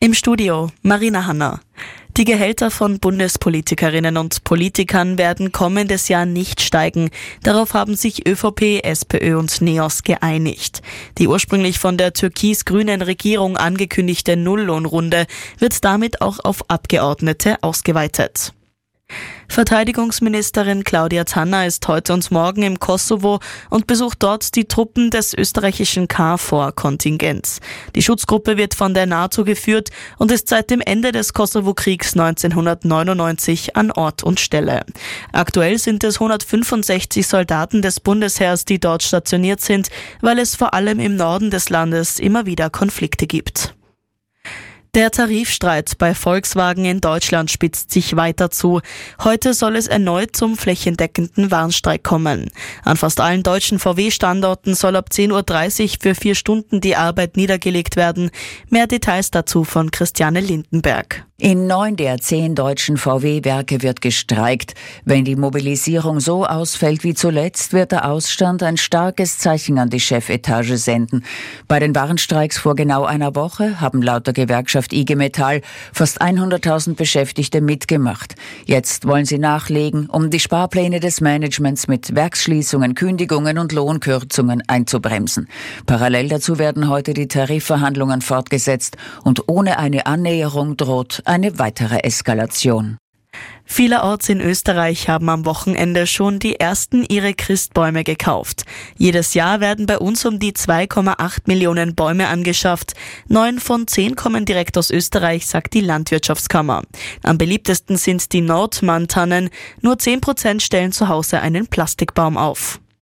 Im Studio Marina Hanna. Die Gehälter von Bundespolitikerinnen und Politikern werden kommendes Jahr nicht steigen. Darauf haben sich ÖVP, SPÖ und NEOS geeinigt. Die ursprünglich von der türkis-grünen Regierung angekündigte Nulllohnrunde wird damit auch auf Abgeordnete ausgeweitet. Verteidigungsministerin Claudia Tanner ist heute und morgen im Kosovo und besucht dort die Truppen des österreichischen KFOR-Kontingents. Die Schutzgruppe wird von der NATO geführt und ist seit dem Ende des Kosovo-Kriegs 1999 an Ort und Stelle. Aktuell sind es 165 Soldaten des Bundesheers, die dort stationiert sind, weil es vor allem im Norden des Landes immer wieder Konflikte gibt. Der Tarifstreit bei Volkswagen in Deutschland spitzt sich weiter zu. Heute soll es erneut zum flächendeckenden Warnstreik kommen. An fast allen deutschen VW-Standorten soll ab 10.30 Uhr für 4 Stunden die Arbeit niedergelegt werden. Mehr Details dazu von Christiane Lindenberg. In 9 der 10 deutschen VW-Werke wird gestreikt. Wenn die Mobilisierung so ausfällt wie zuletzt, wird der Ausstand ein starkes Zeichen an die Chefetage senden. Bei den Warnstreiks vor genau einer Woche haben laut der Gewerkschaft IG Metall fast 100.000 Beschäftigte mitgemacht. Jetzt wollen sie nachlegen, um die Sparpläne des Managements mit Werksschließungen, Kündigungen und Lohnkürzungen einzubremsen. Parallel dazu werden heute die Tarifverhandlungen fortgesetzt und ohne eine Annäherung droht eine weitere Eskalation. Vielerorts in Österreich haben am Wochenende schon die ersten ihre Christbäume gekauft. Jedes Jahr werden bei uns um die 2,8 Millionen Bäume angeschafft. 9 von 10 kommen direkt aus Österreich, sagt die Landwirtschaftskammer. Am beliebtesten sind die Nordmann-Tannen. Nur 10% stellen zu Hause einen Plastikbaum auf.